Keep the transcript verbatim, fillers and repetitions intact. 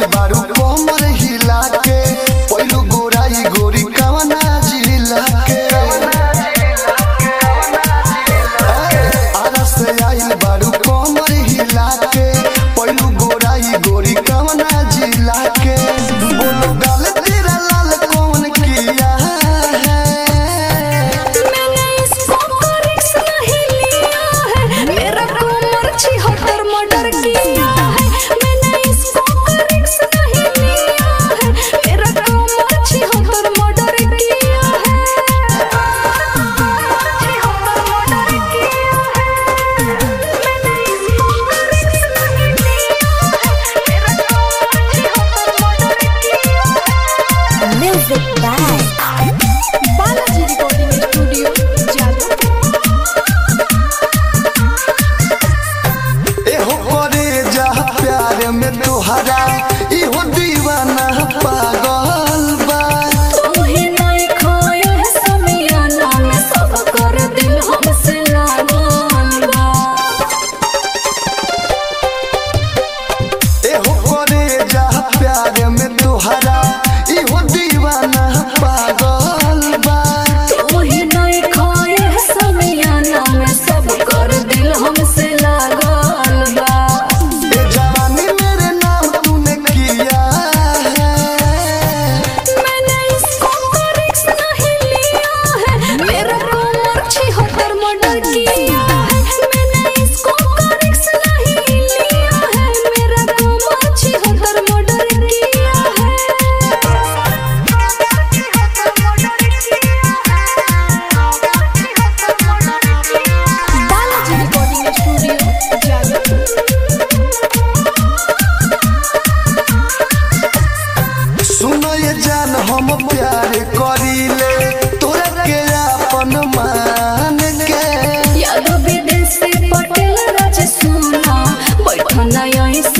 बारू कोमर हिला के पहिलू गोराई गोरी कवना जिला के आरा से आइल बारू कोमर हिला के पहिलू गोराई गोरी कवना जिला के बोलो गाल तेरा लाल कौन किया है मैंने इसको रिक्स नहीं लिया है मेरा कोमर छिहत्तर मर्डर किया है मैंने इसको रिक्स नहीं लिया है मेरा कोमर छिहत्तर मर्डर किया है छिहत्तर मर्डर किया है मैंने इसको रिक्स नहीं लिया है मेरा कोमर छिहत्तर मर्डर किया है music by Balaji recording studio Jadav एहो करे जा प्यार में तोहरा इहो दीवाना पागल बा तुम्हें नहीं खोया है समियाना में सब कर दिल हमसे लागल बा एहो करे जा प्यार में तोहरा इहो दीवाना पागल बा तुम्हें नहीं खोया है समियाना में सब कर दिल हमसे लागल बा ए जवानी मेरे नाम तूने किया है मैंने इसको रिक्स नहीं लिया है मेरा कोमर छिहत्तर मर्डर किया है मैंने इसको रिक्स नहीं लिया है मेरा कोमर छिहत्तर मर्डर किया है बालाजी रिकॉर्डिंग स्टूडियो जादव सुनो ये जान हम प्यार करीले तोरा के अपन मान के यादव विदेशी पटेल राज सुना बैठना यहीं